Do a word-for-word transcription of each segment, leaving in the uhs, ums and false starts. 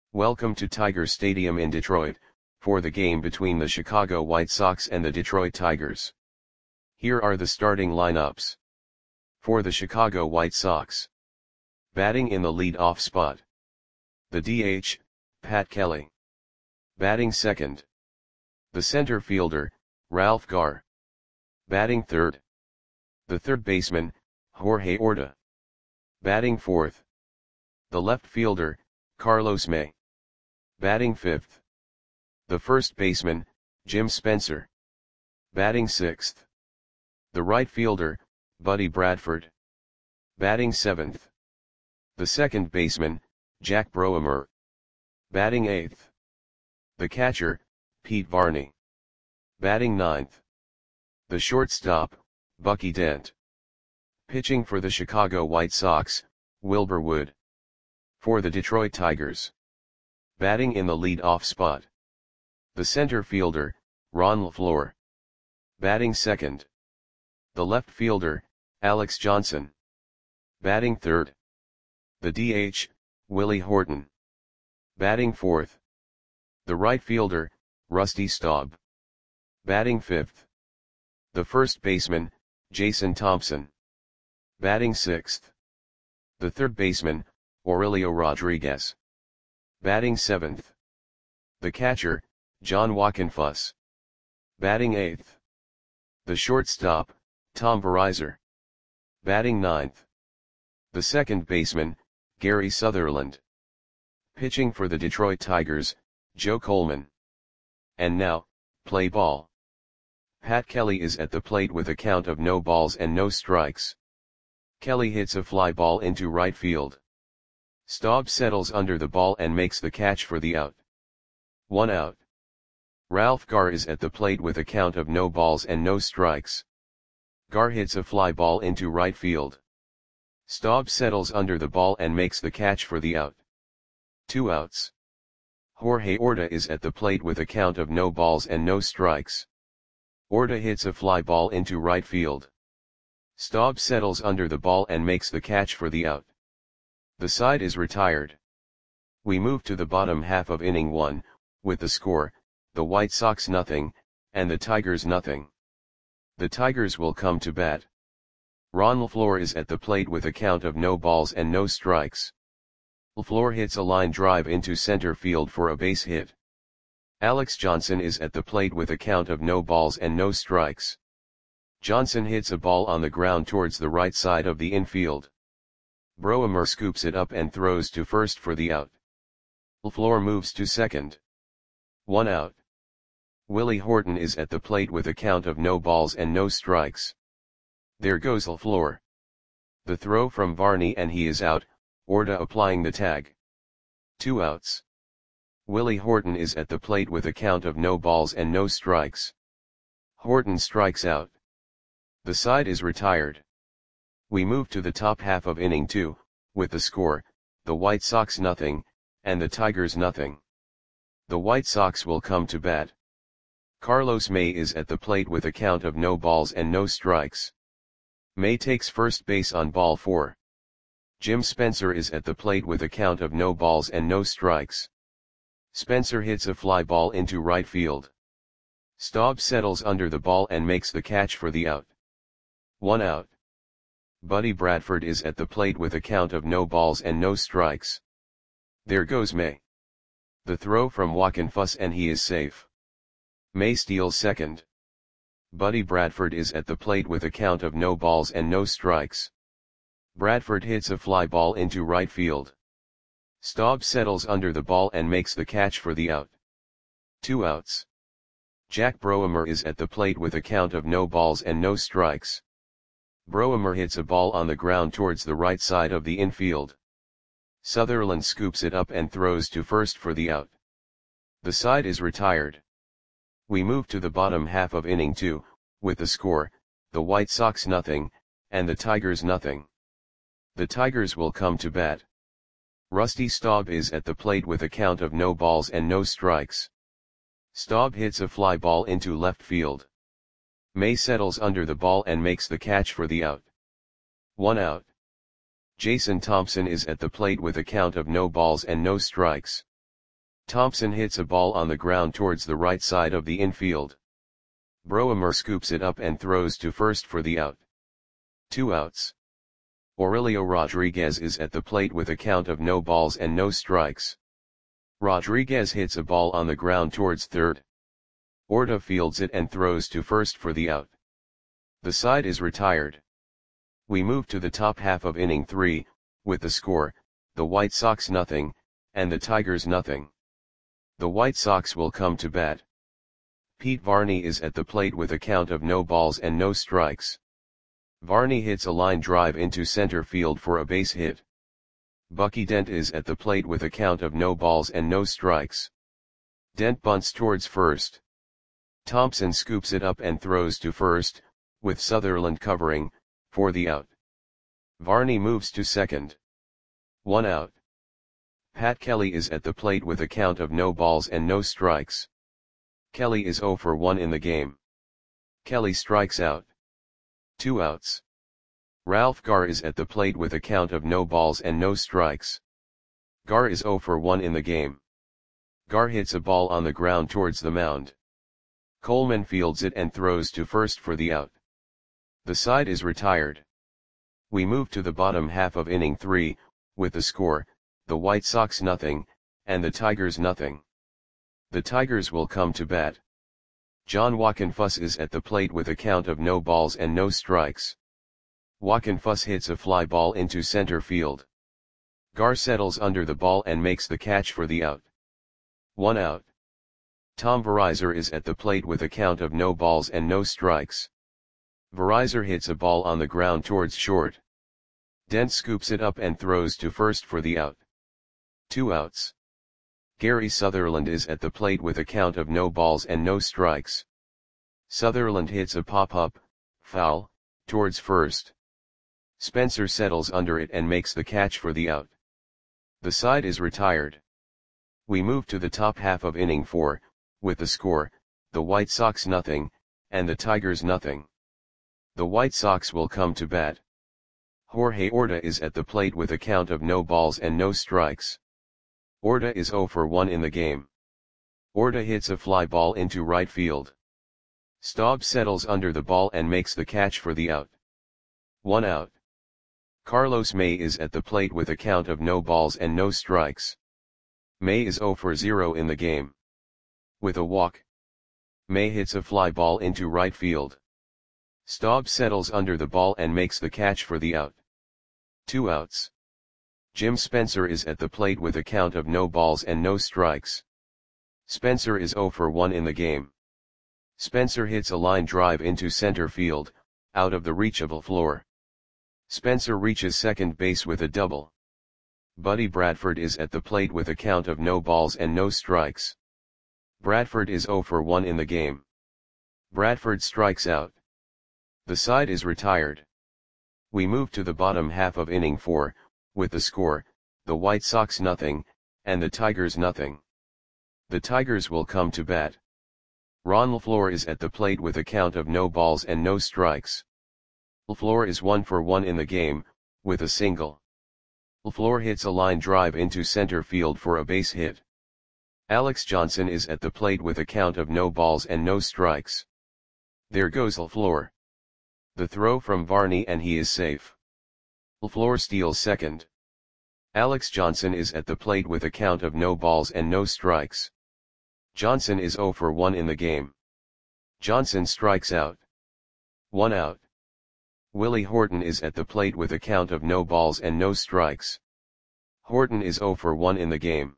Welcome to Tiger Stadium in Detroit, for the game between the Chicago White Sox and the Detroit Tigers. Here are the starting lineups. For the Chicago White Sox. Batting in the lead-off spot. The D H, Pat Kelly. Batting second. The center fielder, Ralph Garr. Batting third. The third baseman, Jorge Orta. Batting fourth. The left fielder, Carlos May. Batting fifth. The first baseman, Jim Spencer. Batting sixth. The right fielder, Buddy Bradford. Batting seventh. The second baseman, Jack Broemer. Batting eighth. The catcher, Pete Varney. Batting ninth. The shortstop, Bucky Dent. Pitching for the Chicago White Sox, Wilbur Wood. For the Detroit Tigers. Batting in the lead-off spot. The center fielder, Ron LeFlore. Batting second. The left fielder, Alex Johnson. Batting third. The D H, Willie Horton. Batting fourth. The right fielder, Rusty Staub. Batting fifth. The first baseman, Jason Thompson. Batting sixth. The third baseman, Aurelio Rodriguez. Batting seventh. The catcher, John Wockenfuss. Batting eighth. The shortstop, Tom Verizar. Batting ninth. The second baseman, Gary Sutherland. Pitching for the Detroit Tigers, Joe Coleman. And now, play ball. Pat Kelly is at the plate with a count of no balls and no strikes. Kelly hits a fly ball into right field. Staub settles under the ball and makes the catch for the out. One out. Ralph Garr is at the plate with a count of no balls and no strikes. Garr hits a fly ball into right field. Staub settles under the ball and makes the catch for the out. Two outs. Jorge Orta is at the plate with a count of no balls and no strikes. Orta hits a fly ball into right field. Staub settles under the ball and makes the catch for the out. The side is retired. We move to the bottom half of inning one, with the score, the White Sox nothing, and the Tigers nothing. The Tigers will come to bat. Ron LeFlore is at the plate with a count of no balls and no strikes. LeFlore hits a line drive into center field for a base hit. Alex Johnson is at the plate with a count of no balls and no strikes. Johnson hits a ball on the ground towards the right side of the infield. Broemer scoops it up and throws to first for the out. LeFlore moves to second. One out. Willie Horton is at the plate with a count of no balls and no strikes. There goes LeFlore. The throw from Varney and he is out, Orta applying the tag. Two outs. Willie Horton is at the plate with a count of no balls and no strikes. Horton strikes out. The side is retired. We move to the top half of inning two, with the score, the White Sox nothing, and the Tigers nothing. The White Sox will come to bat. Carlos May is at the plate with a count of no balls and no strikes. May takes first base on ball four. Jim Spencer is at the plate with a count of no balls and no strikes. Spencer hits a fly ball into right field. Staub settles under the ball and makes the catch for the out. One out. Buddy Bradford is at the plate with a count of no balls and no strikes. There goes May. The throw from Wockenfuss and he is safe. May steals second. Buddy Bradford is at the plate with a count of no balls and no strikes. Bradford hits a fly ball into right field. Staub settles under the ball and makes the catch for the out. Two outs. Jack Broemer is at the plate with a count of no balls and no strikes. Broemer hits a ball on the ground towards the right side of the infield. Sutherland scoops it up and throws to first for the out. The side is retired. We move to the bottom half of inning two, with the score, the White Sox nothing, and the Tigers nothing. The Tigers will come to bat. Rusty Staub is at the plate with a count of no balls and no strikes. Staub hits a fly ball into left field. May settles under the ball and makes the catch for the out. One out. Jason Thompson is at the plate with a count of no balls and no strikes. Thompson hits a ball on the ground towards the right side of the infield. Broemer scoops it up and throws to first for the out. Two outs. Aurelio Rodriguez is at the plate with a count of no balls and no strikes. Rodriguez hits a ball on the ground towards third. Orta fields it and throws to first for the out. The side is retired. We move to the top half of inning three, with the score, the White Sox nothing, and the Tigers nothing. The White Sox will come to bat. Pete Varney is at the plate with a count of no balls and no strikes. Varney hits a line drive into center field for a base hit. Bucky Dent is at the plate with a count of no balls and no strikes. Dent bunts towards first. Thompson scoops it up and throws to first, with Sutherland covering, for the out. Varney moves to second. One out. Pat Kelly is at the plate with a count of no balls and no strikes. Kelly is oh for one in the game. Kelly strikes out. Two outs. Ralph Garr is at the plate with a count of no balls and no strikes. Garr is oh for one in the game. Garr hits a ball on the ground towards the mound. Coleman fields it and throws to first for the out. The side is retired. We move to the bottom half of inning three, with the score, the White Sox nothing, and the Tigers nothing. The Tigers will come to bat. John Wockenfuss is at the plate with a count of no balls and no strikes. Wockenfuss hits a fly ball into center field. Garr settles under the ball and makes the catch for the out. One out. Tom Verizar is at the plate with a count of no balls and no strikes. Verizar hits a ball on the ground towards short. Dent scoops it up and throws to first for the out. Two outs. Gary Sutherland is at the plate with a count of no balls and no strikes. Sutherland hits a pop-up, foul, towards first. Spencer settles under it and makes the catch for the out. The side is retired. We move to the top half of inning four, with the score, the White Sox nothing, and the Tigers nothing. The White Sox will come to bat. Jorge Orta is at the plate with a count of no balls and no strikes. Orta is oh for one in the game. Orta hits a fly ball into right field. Staub settles under the ball and makes the catch for the out. One out. Carlos May is at the plate with a count of no balls and no strikes. May is oh for zero in the game. With a walk, May hits a fly ball into right field. Staub settles under the ball and makes the catch for the out. Two outs. Jim Spencer is at the plate with a count of no balls and no strikes. Spencer is oh for one in the game. Spencer hits a line drive into center field, out of the reach of LaFleur. Spencer reaches second base with a double. Buddy Bradford is at the plate with a count of no balls and no strikes. Bradford is oh for one in the game. Bradford strikes out. The side is retired. We move to the bottom half of inning four, with the score, the White Sox nothing, and the Tigers nothing. The Tigers will come to bat. Ron LaFleur is at the plate with a count of no balls and no strikes. LaFleur is one for one in the game, with a single. LaFleur hits a line drive into center field for a base hit. Alex Johnson is at the plate with a count of no balls and no strikes. There goes LaFleur. The throw from Varney and he is safe. LaFleur steals second. Alex Johnson is at the plate with a count of no balls and no strikes. Johnson is oh for one in the game. Johnson strikes out. One out. Willie Horton is at the plate with a count of no balls and no strikes. Horton is oh for one in the game.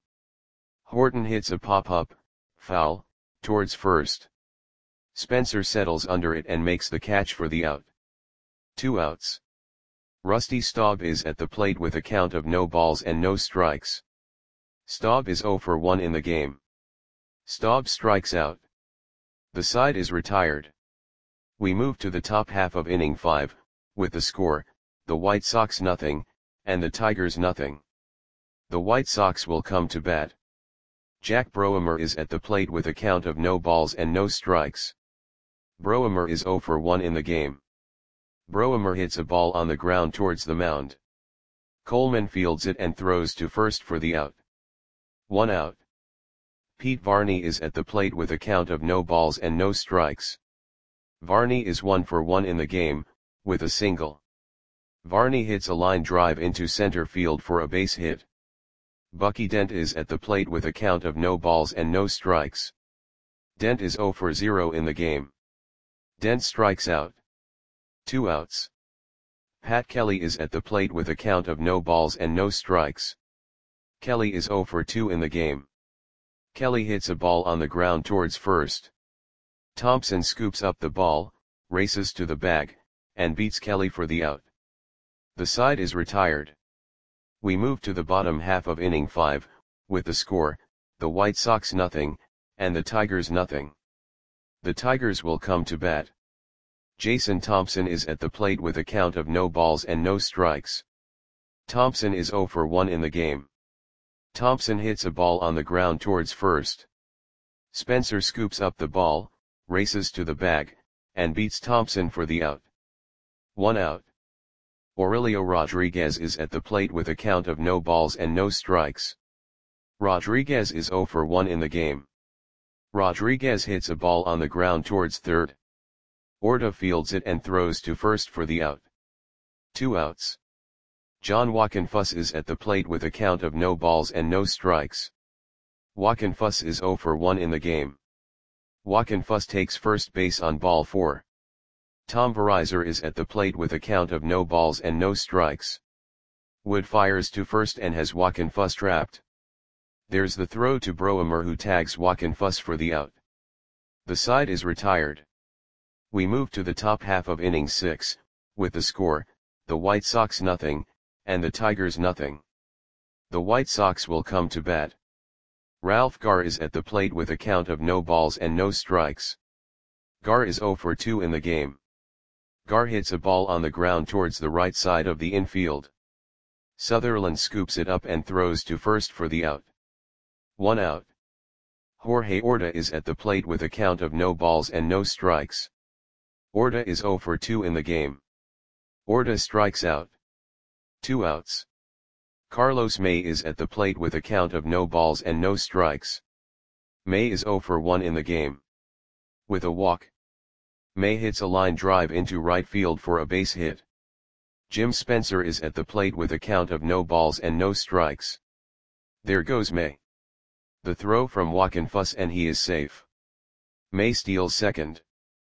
Horton hits a pop-up, foul, towards first. Spencer settles under it and makes the catch for the out. Two outs. Rusty Staub is at the plate with a count of no balls and no strikes. Staub is oh for one in the game. Staub strikes out. The side is retired. We move to the top half of inning five, with the score, the White Sox nothing, and the Tigers nothing. The White Sox will come to bat. Jack Broemer is at the plate with a count of no balls and no strikes. Broemer is oh for one in the game. Broemer hits a ball on the ground towards the mound. Coleman fields it and throws to first for the out. One out. Pete Varney is at the plate with a count of no balls and no strikes. Varney is one for one in the game, with a single. Varney hits a line drive into center field for a base hit. Bucky Dent is at the plate with a count of no balls and no strikes. Dent is zero for zero in the game. Dent strikes out. Two outs. Pat Kelly is at the plate with a count of no balls and no strikes. Kelly is zero for two in the game. Kelly hits a ball on the ground towards first. Thompson scoops up the ball, races to the bag, and beats Kelly for the out. The side is retired. We move to the bottom half of inning five, with the score, the White Sox nothing, and the Tigers nothing. The Tigers will come to bat. Jason Thompson is at the plate with a count of no balls and no strikes. Thompson is zero for one in the game. Thompson hits a ball on the ground towards first. Spencer scoops up the ball, races to the bag, and beats Thompson for the out. One out. Aurelio Rodriguez is at the plate with a count of no balls and no strikes. Rodriguez is zero for one in the game. Rodriguez hits a ball on the ground towards third. Orta fields it and throws to first for the out. Two outs. John Wockenfuss is at the plate with a count of no balls and no strikes. Wockenfuss is zero for one in the game. Wockenfuss takes first base on ball four. Tom Verizar is at the plate with a count of no balls and no strikes. Wood fires to first and has Wockenfuss trapped. There's the throw to Broemer, who tags Wockenfuss for the out. The side is retired. We move to the top half of inning six, with the score, the White Sox nothing, and the Tigers nothing. The White Sox will come to bat. Ralph Garr is at the plate with a count of no balls and no strikes. Garr is zero for two in the game. Garr hits a ball on the ground towards the right side of the infield. Sutherland scoops it up and throws to first for the out. One out. Jorge Orta is at the plate with a count of no balls and no strikes. Orta is zero for two in the game. Orta strikes out. Two outs. Carlos May is at the plate with a count of no balls and no strikes. May is zero for one in the game. With a walk, May hits a line drive into right field for a base hit. Jim Spencer is at the plate with a count of no balls and no strikes. There goes May. The throw from Wockenfuss and he is safe. May steals second.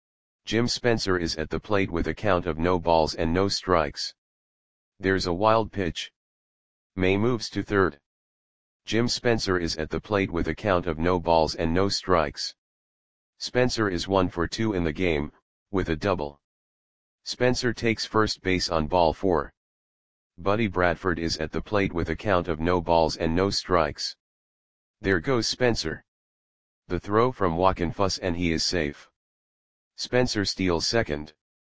Jim Spencer is at the plate with a count of no balls and no strikes. There's a wild pitch. May moves to third. Jim Spencer is at the plate with a count of no balls and no strikes. Spencer is one for two in the game, with a double. Spencer takes first base on ball four. Buddy Bradford is at the plate with a count of no balls and no strikes. There goes Spencer. The throw from Wockenfuss and he is safe. Spencer steals second.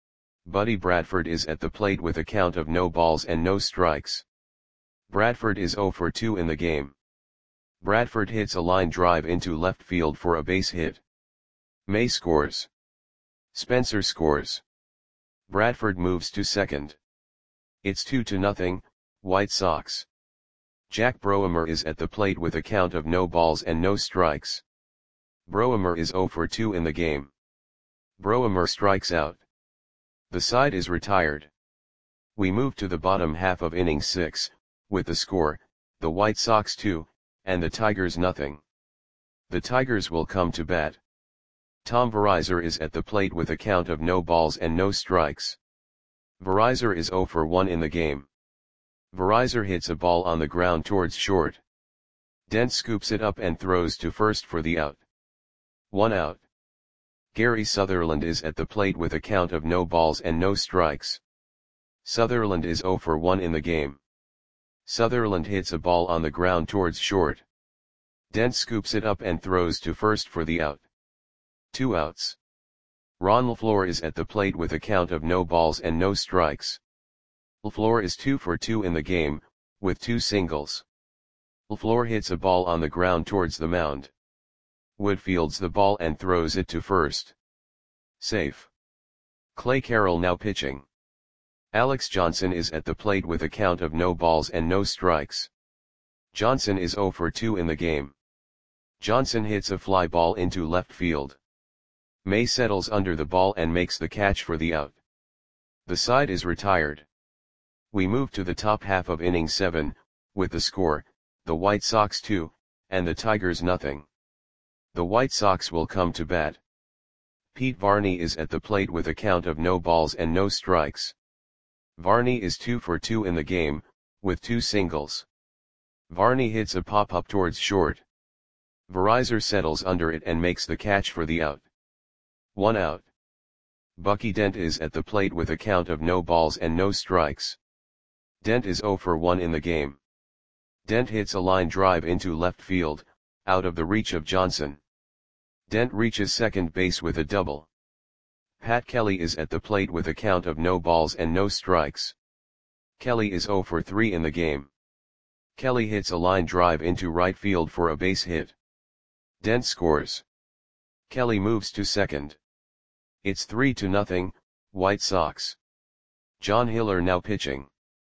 Buddy Bradford is at the plate with a count of no balls and no strikes. Bradford is zero for two in the game. Bradford hits a line drive into left field for a base hit. May scores. Spencer scores. Bradford moves to second. It's two to nothing, White Sox. Jack Broemer is at the plate with a count of no balls and no strikes. Broemer is zero for two in the game. Broemer strikes out. The side is retired. We move to the bottom half of inning six, with the score, the White Sox two, and the Tigers nothing. The Tigers will come to bat. Tom Verizar is at the plate with a count of no balls and no strikes. Verizar is zero for one in the game. Verizar hits a ball on the ground towards short. Dent scoops it up and throws to first for the out. One out. Gary Sutherland is at the plate with a count of no balls and no strikes. Sutherland is zero for one in the game. Sutherland hits a ball on the ground towards short. Dent scoops it up and throws to first for the out. Two outs. Ron LaFleur is at the plate with a count of no balls and no strikes. LaFleur is two for two in the game, with two singles. LaFleur hits a ball on the ground towards the mound. Wood fields the ball and throws it to first. Safe. Clay Carroll now pitching. Alex Johnson is at the plate with a count of no balls and no strikes. Johnson is zero for two in the game. Johnson hits a fly ball into left field. May settles under the ball and makes the catch for the out. The side is retired. We move to the top half of inning seven, with the score, the White Sox two, and the Tigers nothing. The White Sox will come to bat. Pete Varney is at the plate with a count of no balls and no strikes. Varney is two for two in the game, with two singles. Varney hits a pop-up towards short. Verizor settles under it and makes the catch for the out. One out. Bucky Dent is at the plate with a count of no balls and no strikes. Dent is zero for one in the game. Dent hits a line drive into left field, out of the reach of Johnson. Dent reaches second base with a double. Pat Kelly is at the plate with a count of no balls and no strikes. Kelly is zero for three in the game. Kelly hits a line drive into right field for a base hit. Dent scores. Kelly moves to second. It's three to nothing, White Sox. John Hiller now pitching.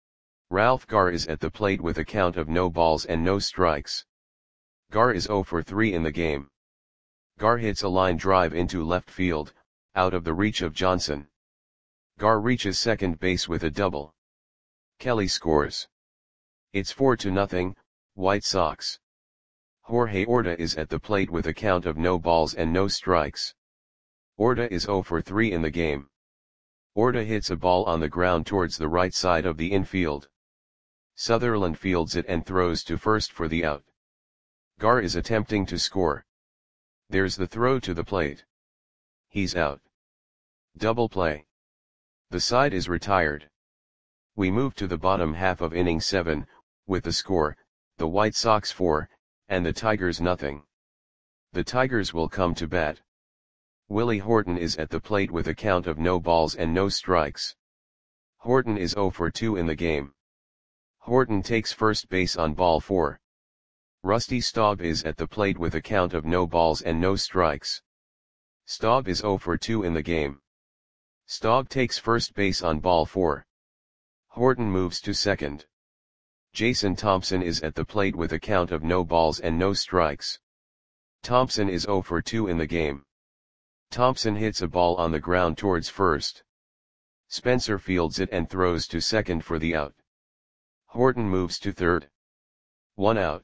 Ralph Garr is at the plate with a count of no balls and no strikes. Garr is zero for three in the game. Garr hits a line drive into left field, out of the reach of Johnson. Garr reaches second base with a double. Kelly scores. It's four to nothing, White Sox. Jorge Orta is at the plate with a count of no balls and no strikes. Orta is zero for three in the game. Orta hits a ball on the ground towards the right side of the infield. Sutherland fields it and throws to first for the out. Garr is attempting to score. There's the throw to the plate. He's out. Double play. The side is retired. We move to the bottom half of inning seven, with the score, the White Sox four, and the Tigers nothing. The Tigers will come to bat. Willie Horton is at the plate with a count of no balls and no strikes. Horton is zero for two in the game. Horton takes first base on ball four. Rusty Staub is at the plate with a count of no balls and no strikes. Staub is zero for two in the game. Staub takes first base on ball four. Horton moves to second. Jason Thompson is at the plate with a count of no balls and no strikes. Thompson is zero for two in the game. Thompson hits a ball on the ground towards first. Spencer fields it and throws to second for the out. Horton moves to third. One out.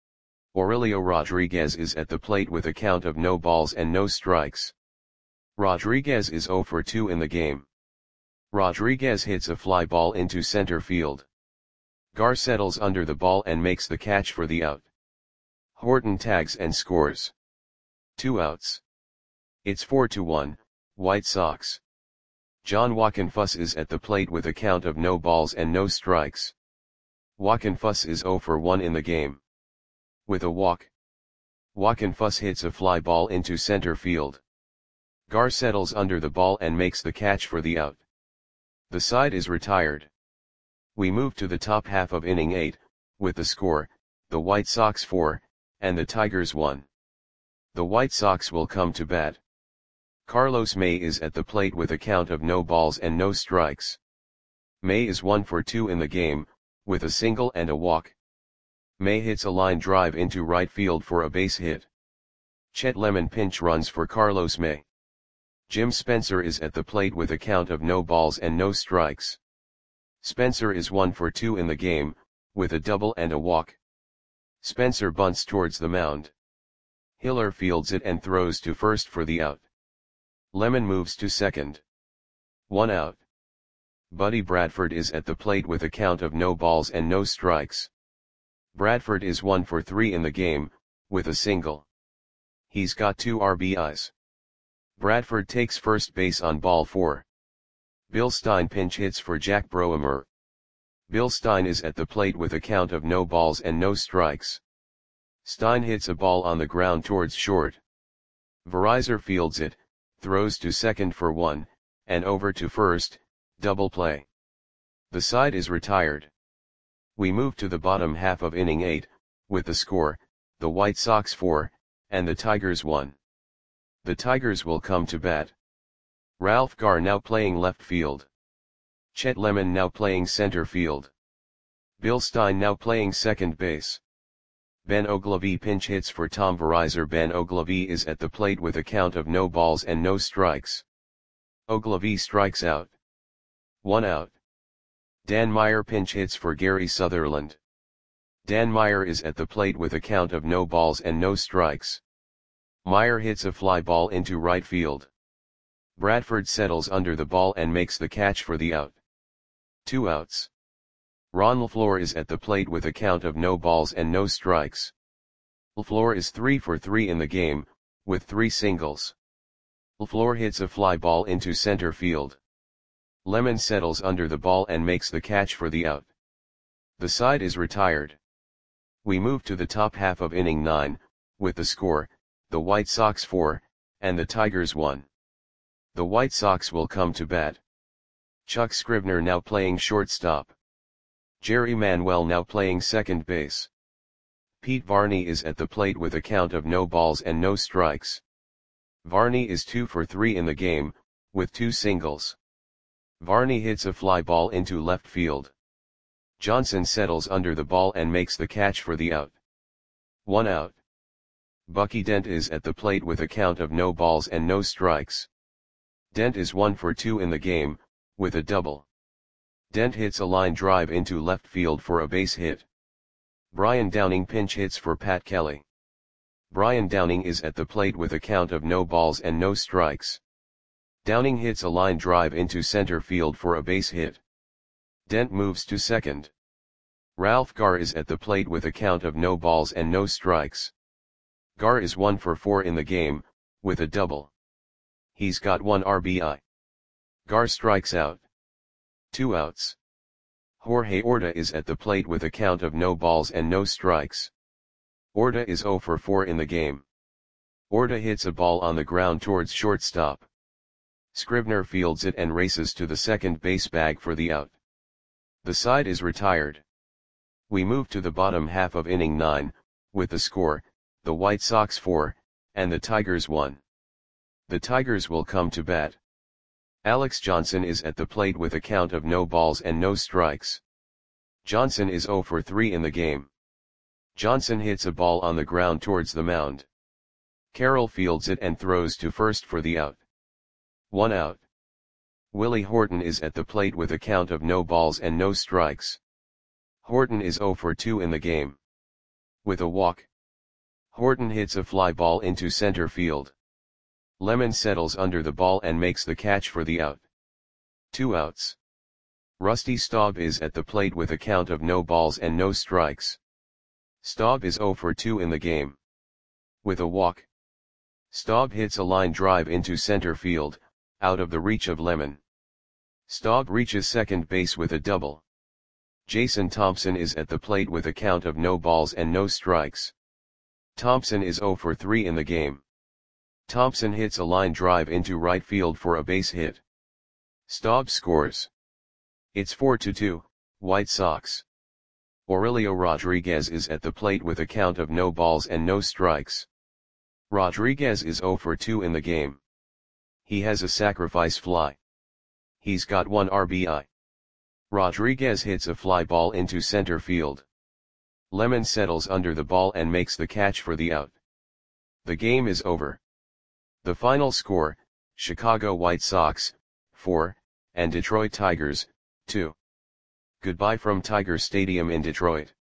Aurelio Rodriguez is at the plate with a count of no balls and no strikes. Rodriguez is zero for two in the game. Rodriguez hits a fly ball into center field. Garr settles under the ball and makes the catch for the out. Horton tags and scores. Two outs. It's four to one, White Sox. John Wockenfuss is at the plate with a count of no balls and no strikes. Wockenfuss is zero for one in the game. With a walk, Wockenfuss hits a fly ball into center field. Garr settles under the ball and makes the catch for the out. The side is retired. We move to the top half of inning eight, with the score, the White Sox four, and the Tigers one. The White Sox will come to bat. Carlos May is at the plate with a count of no balls and no strikes. May is one for two in the game, with a single and a walk. May hits a line drive into right field for a base hit. Chet Lemon pinch runs for Carlos May. Jim Spencer is at the plate with a count of no balls and no strikes. Spencer is one for two in the game, with a double and a walk. Spencer bunts towards the mound. Hiller fields it and throws to first for the out. Lemon moves to second. One out. Buddy Bradford is at the plate with a count of no balls and no strikes. Bradford is one for three in the game, with a single. He's got two R B Is. Bradford takes first base on ball four. Bill Stein pinch hits for Jack Broemer. Bill Stein is at the plate with a count of no balls and no strikes. Stein hits a ball on the ground towards short. Verizor fields it, throws to second for one, and over to first, double play. The side is retired. We move to the bottom half of inning eight, with the score, the White Sox four, and the Tigers one. The Tigers will come to bat. Ralph Garr now playing left field. Chet Lemon now playing center field. Bill Stein now playing second base. Ben Oglivie pinch hits for Tom Verizor. Ben Oglivie is at the plate with a count of no balls and no strikes. Oglivie strikes out. One out. Dan Meyer pinch hits for Gary Sutherland. Dan Meyer is at the plate with a count of no balls and no strikes. Meyer hits a fly ball into right field. Bradford settles under the ball and makes the catch for the out. Two outs. Ron LaFleur is at the plate with a count of no balls and no strikes. LaFleur is three for three in the game, with three singles. LaFleur hits a fly ball into center field. Lemon settles under the ball and makes the catch for the out. The side is retired. We move to the top half of inning nine, with the score, the White Sox four, and the Tigers one. The White Sox will come to bat. Chuck Scrivener now playing shortstop. Jerry Manuel now playing second base. Pete Varney is at the plate with a count of no balls and no strikes. Varney is two for three in the game, with two singles. Varney hits a fly ball into left field. Johnson settles under the ball and makes the catch for the out. One out. Bucky Dent is at the plate with a count of no balls and no strikes. Dent is one for two in the game, with a double. Dent hits a line drive into left field for a base hit. Brian Downing pinch hits for Pat Kelly. Brian Downing is at the plate with a count of no balls and no strikes. Downing hits a line drive into center field for a base hit. Dent moves to second. Ralph Garr is at the plate with a count of no balls and no strikes. Garr is one for four in the game, with a double. He's got one R B I. Garr strikes out. Two outs. Jorge Orta is at the plate with a count of no balls and no strikes. Orta is zero for four in the game. Orta hits a ball on the ground towards shortstop. Scrivener fields it and races to the second base bag for the out. The side is retired. We move to the bottom half of inning nine, with the score, the White Sox four, and the Tigers one. The Tigers will come to bat. Alex Johnson is at the plate with a count of no balls and no strikes. Johnson is zero for three in the game. Johnson hits a ball on the ground towards the mound. Carroll fields it and throws to first for the out. One out. Willie Horton is at the plate with a count of no balls and no strikes. Horton is zero for two in the game. With a walk. Horton hits a fly ball into center field. Lemon settles under the ball and makes the catch for the out. Two outs. Rusty Staub is at the plate with a count of no balls and no strikes. Staub is zero for two in the game. With a walk. Staub hits a line drive into center field, out of the reach of Lemon. Staub reaches second base with a double. Jason Thompson is at the plate with a count of no balls and no strikes. Thompson is zero for three in the game. Thompson hits a line drive into right field for a base hit. Staub scores. It's four to two, White Sox. Aurelio Rodriguez is at the plate with a count of no balls and no strikes. Rodriguez is zero for two in the game. He has a sacrifice fly. He's got one R B I. Rodriguez hits a fly ball into center field. Lemon settles under the ball and makes the catch for the out. The game is over. The final score, Chicago White Sox, four, and Detroit Tigers, two. Goodbye from Tiger Stadium in Detroit.